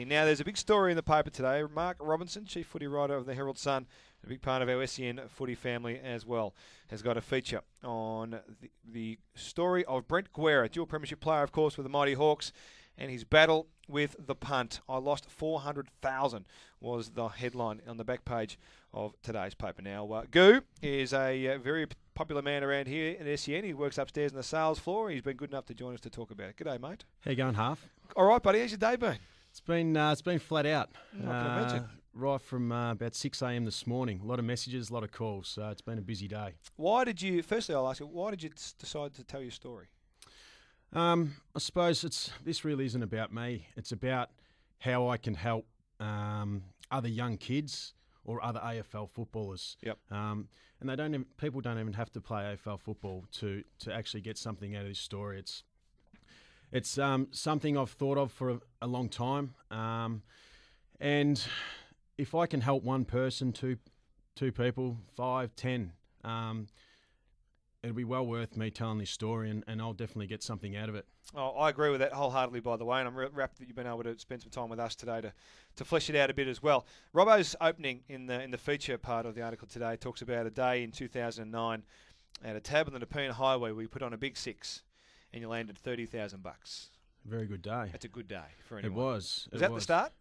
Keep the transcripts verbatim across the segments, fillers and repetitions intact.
Now, there's a big story in the paper today. Mark Robinson, chief footy writer of the Herald Sun, a big part of our S E N footy family as well, has got a feature on the, the story of Brent Guerra, dual premiership player, of course, with the Mighty Hawks, and his battle with the punt. I lost four hundred thousand was the headline on the back page of today's paper. Now, uh, Goo is a uh, very popular man around here at S E N. He works upstairs on the sales floor. He's been good enough to join us to talk about it. G'day, mate. How you going, Half? All right, buddy. How's your day been? It's been uh, it's been flat out. I can imagine. Right from uh, about six a.m. this morning. A lot of messages, a lot of calls. So it's been a busy day. Why did you? Firstly, I'll ask you. Why did you decide to tell your story? Um, I suppose it's this really isn't about me. It's about how I can help um, other young kids or other A F L footballers. Yep. Um, and they don't. Even, people don't even have to play A F L football to to actually get something out of this story. It's It's um, something I've thought of for a, a long time, um, and if I can help one person, two, two people, five, ten, um, it'll be well worth me telling this story, and, and I'll definitely get something out of it. Oh, I agree with that wholeheartedly, by the way, and I'm re- rapt that you've been able to spend some time with us today to, to flesh it out a bit as well. Robbo's opening in the in the feature part of the article today talks about a day in two thousand nine at a tab on the Nepean Highway where you put on a big six and you landed thirty thousand bucks. Very good day. That's a good day for anyone. It was. Was it that was. the start?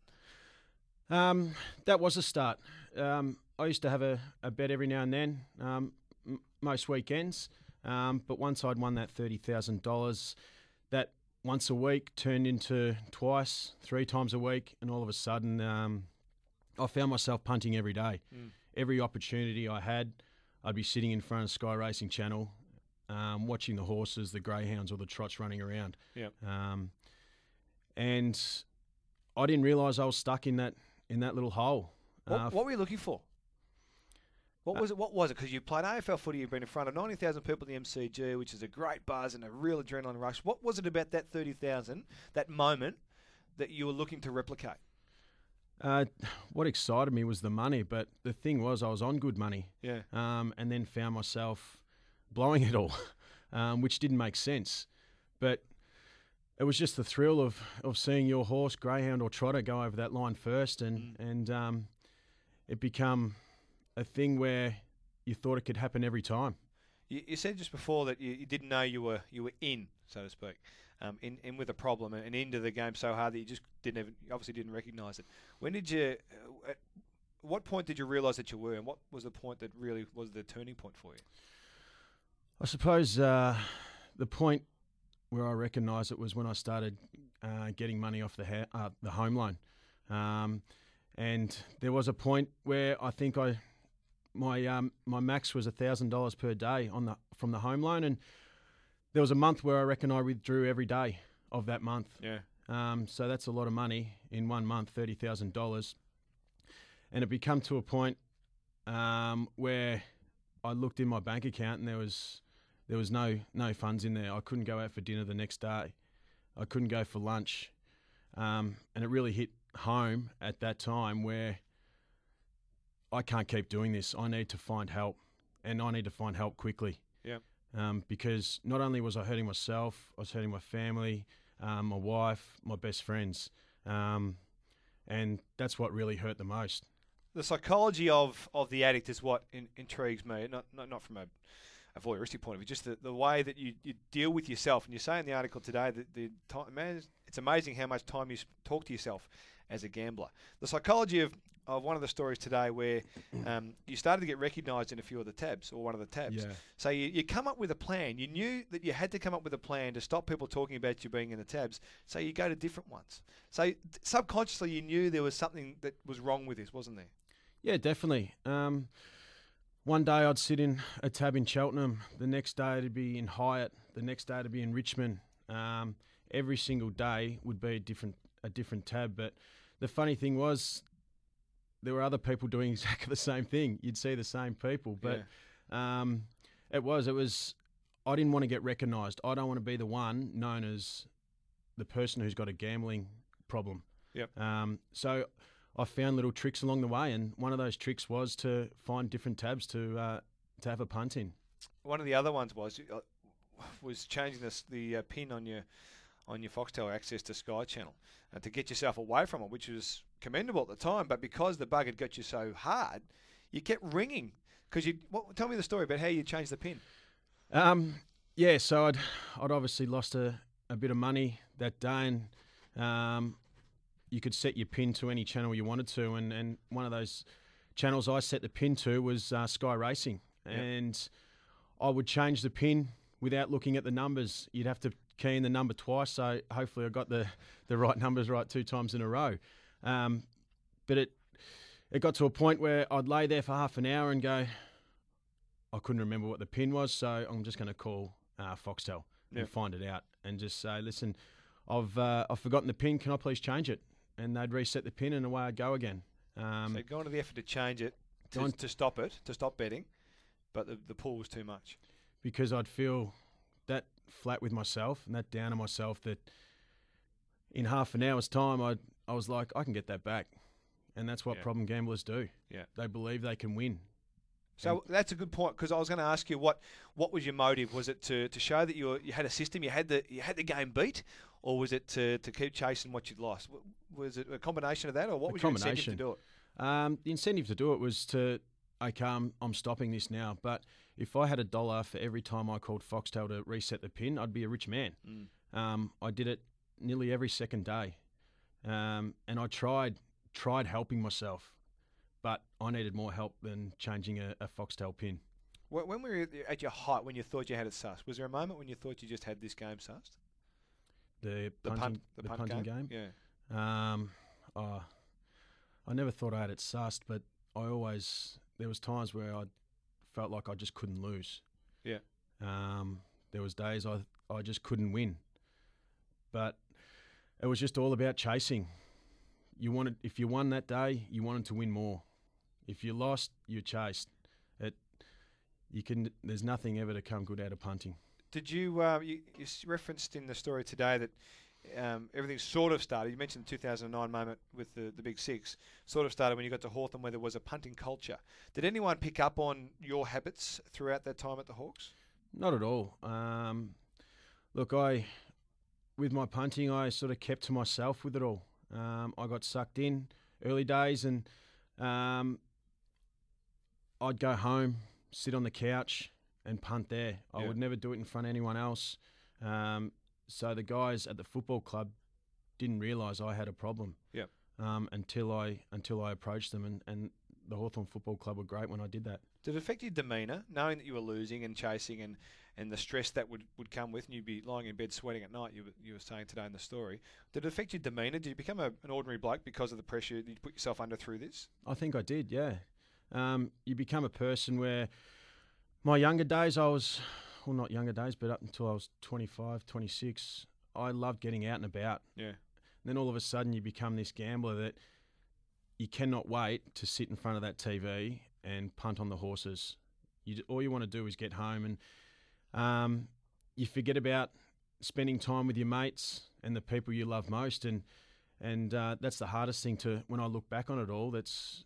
Um, that was the start. Um, I used to have a, a bet every now and then, um, m- most weekends. Um, but once I'd won that thirty thousand dollars, that once a week turned into twice, three times a week, and all of a sudden um, I found myself punting every day. Mm. Every opportunity I had, I'd be sitting in front of Sky Racing Channel, um, watching the horses, the greyhounds, or the trots running around. Yep. Um, and I didn't realise I was stuck in that in that little hole. What, Uh, what were you looking for? What was it? What was it? Because you played A F L footy, you've been in front of ninety thousand people at the M C G, which is a great buzz and a real adrenaline rush. What was it about that thirty thousand, that moment, that you were looking to replicate? Uh, what excited me was the money, but the thing was I was on good money. Yeah. Um, and then found myself blowing it all, um, which didn't make sense. But it was just the thrill of, of seeing your horse, greyhound or trotter, go over that line first, and Mm. and um, it become a thing where you thought it could happen every time. You, you said just before that you, you didn't know you were you were in, so to speak, um, in, in with a problem and into the game so hard that you just didn't even, you obviously didn't recognise it. When did you? Uh, at what point did you realise that you were, and what was the point that really was the turning point for you? I suppose uh, the point where I recognised it was when I started uh, getting money off the ha- uh, the home loan, um, and there was a point where I think I my um, my max was a thousand dollars per day on the from the home loan, and there was a month where I reckon I withdrew every day of that month. Yeah. Um, so that's a lot of money in one month, thirty thousand dollars, and it become to a point um, where I looked in my bank account and there was. There was no no funds in there. I couldn't go out for dinner the next day. I couldn't go for lunch. Um, and it really hit home at that time where I can't keep doing this. I need to find help, and I need to find help quickly. Yeah. Um, because not only was I hurting myself, I was hurting my family, um, my wife, my best friends. Um, and that's what really hurt the most. The psychology of, of the addict is what in, intrigues me, not not, not from a a voyeuristic point of view, just the, the way that you, you deal with yourself. And you say in the article today that the time, man, it's amazing how much time you talk to yourself as a gambler. The psychology of, of one of the stories today where um, you started to get recognised in a few of the tabs, or one of the tabs. Yeah. So you, you come up with a plan. You knew that you had to come up with a plan to stop people talking about you being in the tabs, so you go to different ones. So subconsciously you knew there was something that was wrong with this, wasn't there? Yeah, definitely. Um, One day I'd sit in a tab in Cheltenham. The next day it'd be in Hyatt. The next day it'd be in Richmond. Um, every single day would be a different a different tab. But the funny thing was, there were other people doing exactly the same thing. You'd see the same people, but yeah. um, it was it was. I didn't want to get recognised. I don't want to be the one known as the person who's got a gambling problem. Yep. Um, so. I found little tricks along the way, and one of those tricks was to find different tabs to uh, to have a punt in. One of the other ones was uh, was changing this, the uh, pin on your on your Foxtel access to Sky Channel uh, to get yourself away from it, which was commendable at the time. But because the bug had got you so hard, you kept ringing because you. What, tell me the story about how you changed the pin. Um, yeah, so I'd I'd obviously lost a, a bit of money that day, and um, you could set your pin to any channel you wanted to, and, and one of those channels I set the pin to was uh, Sky Racing, yep. and I would change the pin without looking at the numbers. You'd have to key in the number twice, so hopefully I got the, the right numbers right two times in a row. Um, but it it got to a point where I'd lay there for half an hour and go, I couldn't remember what the pin was, so I'm just going to call uh, Foxtel and yep. find it out and just say, listen, I've uh, I've forgotten the pin. Can I please change it? And they'd reset the pin and away I'd go again. Um, so you'd gone to the effort to change it, to, to stop it, to stop betting, but the, the pull was too much. Because I'd feel that flat with myself and that down on myself that in half an hour's time, I I was like, I can get that back. And that's what yeah. problem gamblers do. Yeah, they believe they can win. So and that's a good point, because I was going to ask you what, what was your motive? Was it to, to show that you were, you had a system, you had the you had the game beat, or was it to, to keep chasing what you'd lost? Was it a combination of that, or what a was your incentive to do it? Um, the incentive to do it was to, okay, I'm, I'm stopping this now. But if I had a dollar for every time I called Foxtel to reset the pin, I'd be a rich man. Mm. Um, I did it nearly every second day, um, and I tried tried helping myself. But I needed more help than changing a, a Foxtel pin. When we were at your height, when you thought you had it sussed, was there a moment when you thought you just had this game sussed? The, the punting, punt, the, the punt punting game? game? Yeah. Um, oh, I never thought I had it sussed, but I always, there was times where I felt like I just couldn't lose. Yeah. Um, there was days I I just couldn't win. But it was just all about chasing. You wanted, if you won that day, you wanted to win more. If you lost, you chased. It, you can. There's nothing ever to come good out of punting. Did you? Uh, you, you referenced in the story today that um, everything sort of started. You mentioned the two thousand nine moment with the, the Big Six. Sort of started when you got to Hawthorn, where there was a punting culture. Did anyone pick up on your habits throughout that time at the Hawks? Not at all. Um, look, I, with my punting, I sort of kept to myself with it all. Um, I got sucked in early days, and um, I'd go home, sit on the couch and punt there. I yeah. would never do it in front of anyone else. Um, so the guys at the football club didn't realise I had a problem. Yeah. Um, until I until I approached them, and, and the Hawthorn Football Club were great when I did that. Did it affect your demeanour, knowing that you were losing and chasing, and, and the stress that would, would come with, and you'd be lying in bed sweating at night, you were, you were saying today in the story. Did it affect your demeanour? Did you become a, an ordinary bloke because of the pressure that you put yourself under through this? I think I did, yeah. Um, you become a person where my younger days, I was, well, not younger days, but up until I was twenty-five, twenty-six, I loved getting out and about. Yeah. And then all of a sudden you become this gambler that you cannot wait to sit in front of that T V and punt on the horses. You, all you want to do is get home, and um, you forget about spending time with your mates and the people you love most, and and uh, that's the hardest thing to, when I look back on it all, that's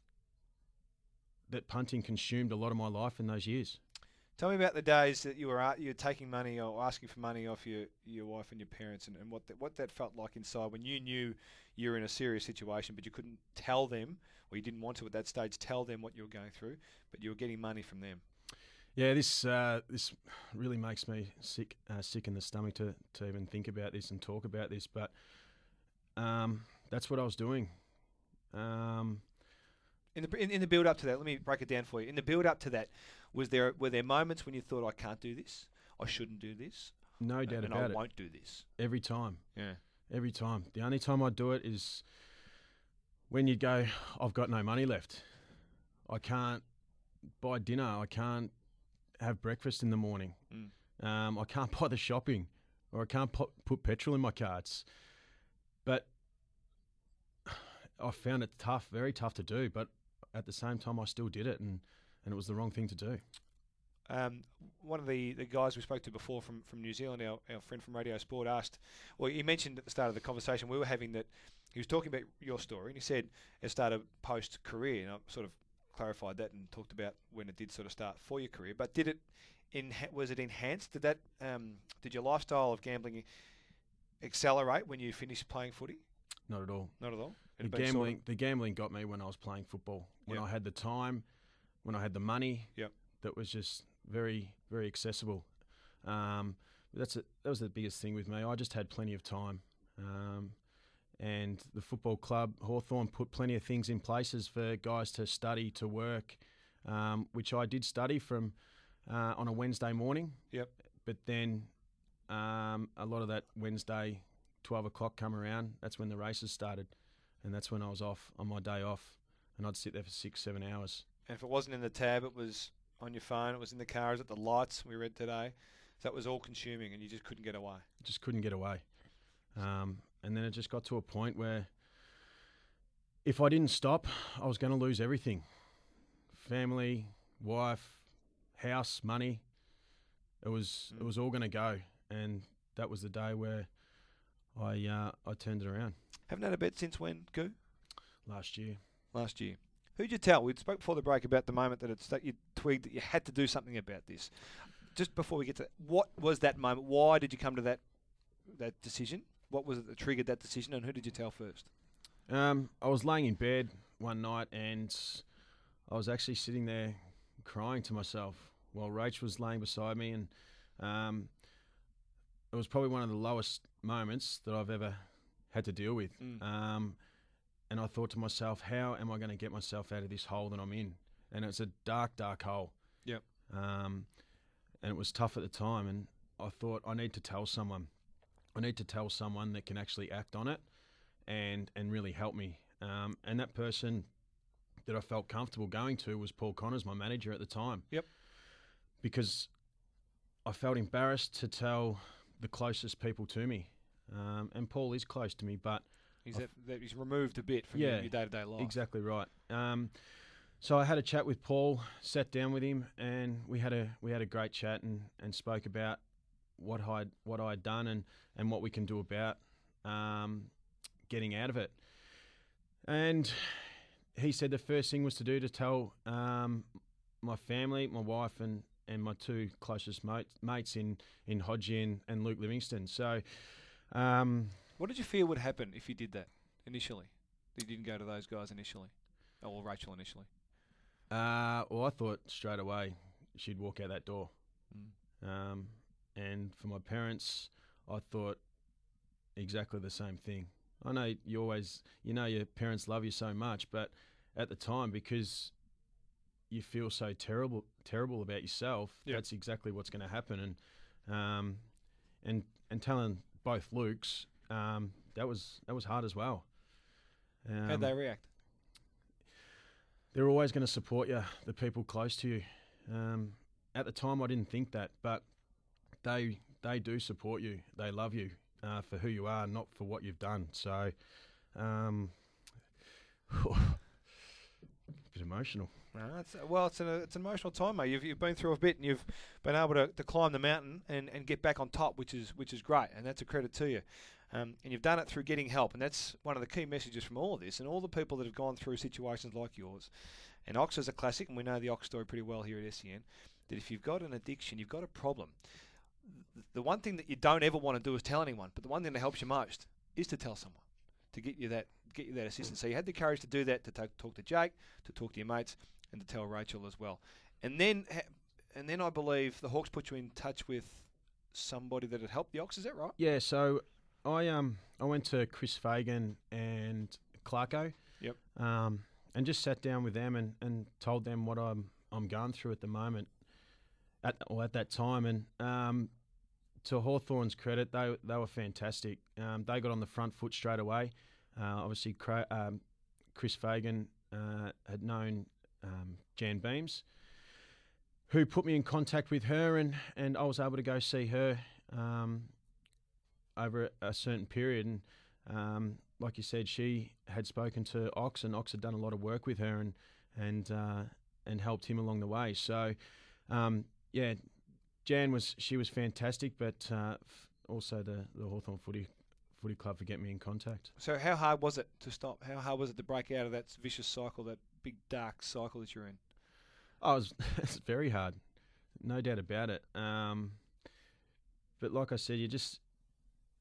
that punting consumed a lot of my life in those years. Tell me about the days that you were uh, you were taking money or asking for money off your, your wife and your parents, and, and what that, what that felt like inside when you knew you were in a serious situation, but you couldn't tell them, or you didn't want to at that stage tell them what you were going through, but you were getting money from them. Yeah, this uh, this really makes me sick uh, sick in the stomach to, to even think about this and talk about this, but um, that's what I was doing. Um, in the in, in the build up to that, let me break it down for you. In the build up to that, was there were there moments when you thought, I can't do this, I shouldn't do this, no doubt and about I it. won't do this Every time. Yeah, every time. The only time I do it is when you go, I've got no money left. I can't buy dinner. I can't have breakfast in the morning. Mm. Um, I can't buy the shopping, or I can't put, put petrol in my car. It's, but I found it tough, very tough to do. But at the same time, I still did it, and, and it was the wrong thing to do. Um, one of the, the guys we spoke to before from, from New Zealand, our, our friend from Radio Sport, asked, well, he mentioned at the start of the conversation we were having that he was talking about your story, and he said it started post-career, and I sort of clarified that and talked about when it did sort of start for your career. But did it, in was it enhanced? Did that um, did your lifestyle of gambling accelerate when you finished playing footy? Not at all. Not at all. The It'd been gambling, sort of- the gambling got me when I was playing football. When Yep. I had the time, when I had the money. Yep. That was just very, very accessible. Um, that's a, that was the biggest thing with me. I just had plenty of time. Um, and the football club, Hawthorn, put plenty of things in places for guys to study, to work, um, which I did study from uh, on a Wednesday morning. Yep. But then um, a lot of that Wednesday, twelve o'clock come around, that's when the races started. And that's when I was off on my day off. And I'd sit there for six, seven hours. And if it wasn't in the tab, it was on your phone, it was in the car, it was at the lights, we read today. So that was all consuming and you just couldn't get away. Just couldn't get away. Um, and then it just got to a point where if I didn't stop, I was going to lose everything. Family, wife, house, money. It was Mm. it was all going to go. And that was the day where I uh, I turned it around Haven't had a bet since when, Goo? last year. Last year. Who'd you tell? We spoke before the break about the moment that it's that you twigged that you had to do something about this. Just before we get to what was that moment? Why did you come to that that decision? What was it that triggered that decision, and who did you tell first? Um, I was laying in bed one night and I was actually sitting there crying to myself while Rach was laying beside me, and um, it was probably one of the lowest moments that I've ever had to deal with. Mm. Um, and I thought to myself, how am I going to get myself out of this hole that I'm in? And it's a dark, dark hole. Yep. Um, and it was tough at the time, and I thought I need to tell someone. I need to tell someone that can actually act on it and and really help me. Um, and that person that I felt comfortable going to was Paul Connors, my manager at the time. Yep. Because I felt embarrassed to tell the closest people to me. Um, and Paul is close to me, but He's, that, that he's removed a bit from Yeah, your, your day-to-day life. exactly right. Um, so I had a chat with Paul, sat down with him, and we had a we had a great chat and, and spoke about what I what I'd done and, and what we can do about um, getting out of it. And he said the first thing was to do to tell um, my family, my wife, and, and my two closest mate, mates in in Hodgie and, and Luke Livingston. So. Um, What did you fear would happen if you did that initially? You didn't go to those guys initially, oh, well, Rachel initially. Uh, well, I thought straight away she'd walk out that door. Mm. Um, and for my parents, I thought exactly the same thing. I know you always, you know, your parents love you so much, but at the time, because you feel so terrible, terrible about yourself, Yep. that's exactly what's going to happen. And um, and and telling both Lukes, um, that was that was hard as well. Um, How'd they react? They're always going to support you, the people close to you. Um, at the time, I didn't think that, but they they do support you. They love you uh, for who you are, not for what you've done. So, um, bit emotional. No, it's, well, it's an, it's an emotional time, mate. You've, you've been through a bit, and you've been able to, to climb the mountain and, and get back on top, which is which is great, and that's a credit to you. Um, and you've done it through getting help, and that's one of the key messages from all of this, and all the people that have gone through situations like yours. And Ox is a classic, and we know the Ox story pretty well here at S E N, that if you've got an addiction, you've got a problem. th- The one thing that you don't ever want to do is tell anyone, but the one thing that helps you most is to tell someone, to get you that get you that assistance. So you had the courage to do that, to talk, talk to Jake, to talk to your mates, and to tell Rachel as well. And then, ha- and then I believe the Hawks put you in touch with somebody that had helped the Ox. Is that right? Yeah, so I um I went to Chris Fagan and Clarko. Yep. Um, and just sat down with them and, and told them what I'm I'm going through at the moment, at or at that time. And um, to Hawthorn's credit, they they were fantastic. Um, they got on the front foot straight away. Uh, obviously, Cra- um, Chris Fagan uh, had known um, Jan Beams, who put me in contact with her, and, and I was able to go see her um, over a, a certain period. And um, like you said, she had spoken to Ox, and Ox had done a lot of work with her and and uh, and helped him along the way. So, um, yeah, Jan was she was fantastic, but uh, f- also the the Hawthorn Footy Footy Club for getting me in contact. So how hard was it to stop? How hard was it to break out of that vicious cycle, that big dark cycle that you're in? Oh, it was, it's very hard, no doubt about it. Um, but like I said, you just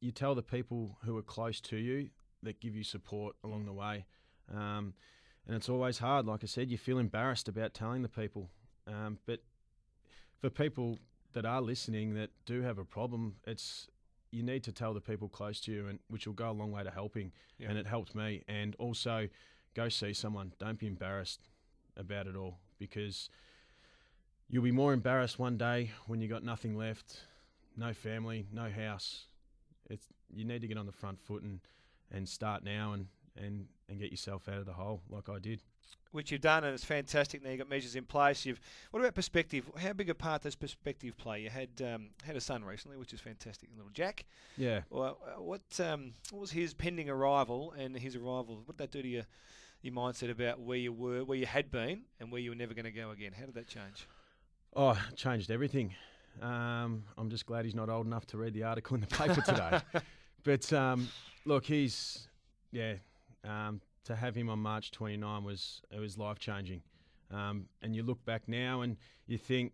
you tell the people who are close to you that give you support along the way. Um, and it's always hard. Like I said, you feel embarrassed about telling the people. Um, but for people that are listening that do have a problem, it's you need to tell the people close to you, and which will go a long way to helping. Yeah. And it helped me. And also, go see someone. Don't be embarrassed about it all, because you'll be more embarrassed one day when you got nothing left, no family, no house. It's you need to get on the front foot and, and start now and, and, and get yourself out of the hole like I did. Which you've done, and it's fantastic. Now you've got measures in place. You've. What about perspective? How big a part does perspective play? You had um, had a son recently, which is fantastic, little Jack. Yeah. Well, uh, what um, what was his pending arrival and his arrival? What did that do to your your mindset about where you were, where you had been, and where you were never going to go again? How did that change? Oh, it changed everything. Um, I'm just glad he's not old enough to read the article in the paper today. But um, look, he's yeah. Um, to have him on March twenty-ninth was it was life changing, um, and you look back now and you think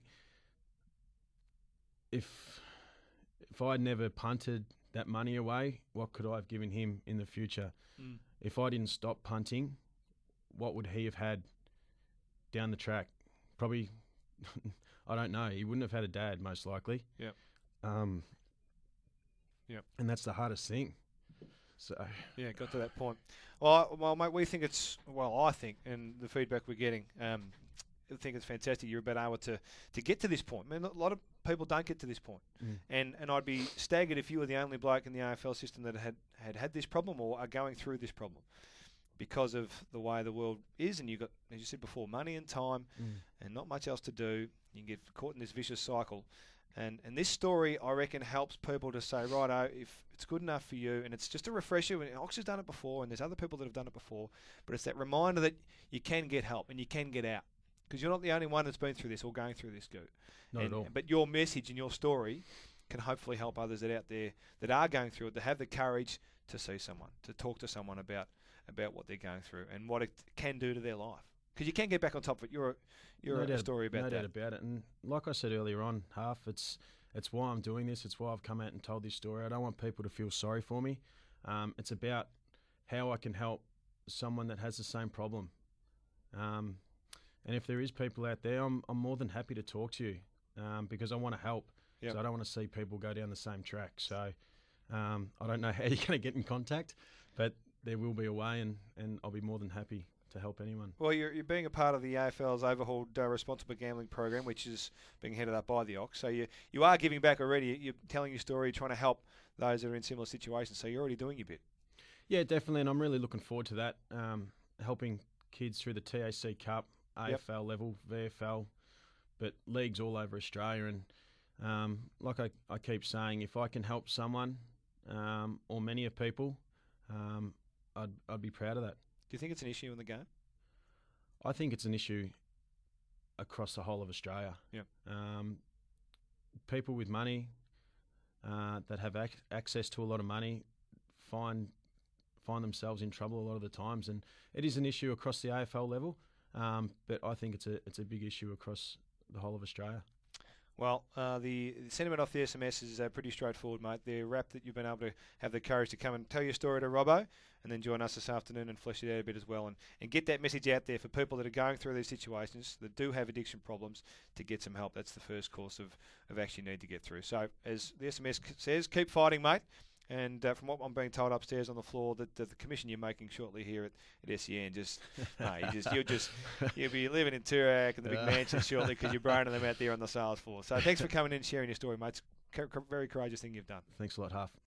if if I'd never punted that money away, what could I have given him in the future? Mm. If I didn't stop punting, what would he have had down the track? Probably, I don't know. He wouldn't have had a dad, most likely. Yep. Um. Yep. And that's the hardest thing. So yeah, got to that point. Well, I, well, mate, we think it's well. I think, and the feedback we're getting, um, I think it's fantastic. You're about able to to get to this point. I mean, a lot of people don't get to this point, Mm. and and I'd be staggered if you were the only bloke in the A F L system that had had had this problem or are going through this problem because of the way the world is. And you've got, as you said before, money and time, Mm. and not much else to do. You can get caught in this vicious cycle. And and this story, I reckon, helps people to say, righto, if it's good enough for you, and it's just a refresher. And Ox has done it before, and there's other people that have done it before, but it's that reminder that you can get help and you can get out, because you're not the only one that's been through this or going through this, Goot. Not and, at all. But your message and your story can hopefully help others that are out there that are going through it, that have the courage to see someone, to talk to someone about about what they're going through and what it can do to their life. Because you can get back on top of it. You're a, you're no a doubt, story about no that. doubt about it. And like I said earlier on, half it's it's why I'm doing this. It's why I've come out and told this story. I don't want people to feel sorry for me. Um, it's about how I can help someone that has the same problem. Um, and if there is people out there, I'm I'm more than happy to talk to you um, because I want to help. Yep. So I don't want to see people go down the same track. So um, I don't know how you're going to get in contact, but there will be a way, and, and I'll be more than happy to help anyone. Well, you're, you're being a part of the A F L's overhauled uh, responsible gambling program, which is being headed up by the Ox. So you you are giving back already. You're telling your story, trying to help those that are in similar situations. So you're already doing your bit. Yeah, definitely, and I'm really looking forward to that. Um, helping kids through the T A C Cup, A F L yep. level, V F L, but leagues all over Australia. And um, like I, I keep saying, if I can help someone um, or many of people, um, I'd I'd be proud of that. Do you think it's an issue in the game? I think it's an issue across the whole of Australia. Yeah. Um, people with money uh, that have ac- access to a lot of money find find themselves in trouble a lot of the times, and it is an issue across the A F L level. Um, but I think it's a it's a big issue across the whole of Australia. Well, uh, the, the sentiment off the S M S is uh, pretty straightforward, mate. The rap that you've been able to have the courage to come and tell your story to Robbo and then join us this afternoon and flesh it out a bit as well and, and get that message out there for people that are going through these situations, that do have addiction problems, to get some help. That's the first course of, of action you need to get through. So, as the S M S says, keep fighting, mate. And uh, from what I'm being told upstairs on the floor, that the, the commission you're making shortly here at, at S E N, just no, you just you'll just you'll be living in Toorak and the big mansion shortly because you're braining them out there on the sales floor. So thanks for coming in and sharing your story, mate. It's a very courageous thing you've done. Thanks a lot, Half.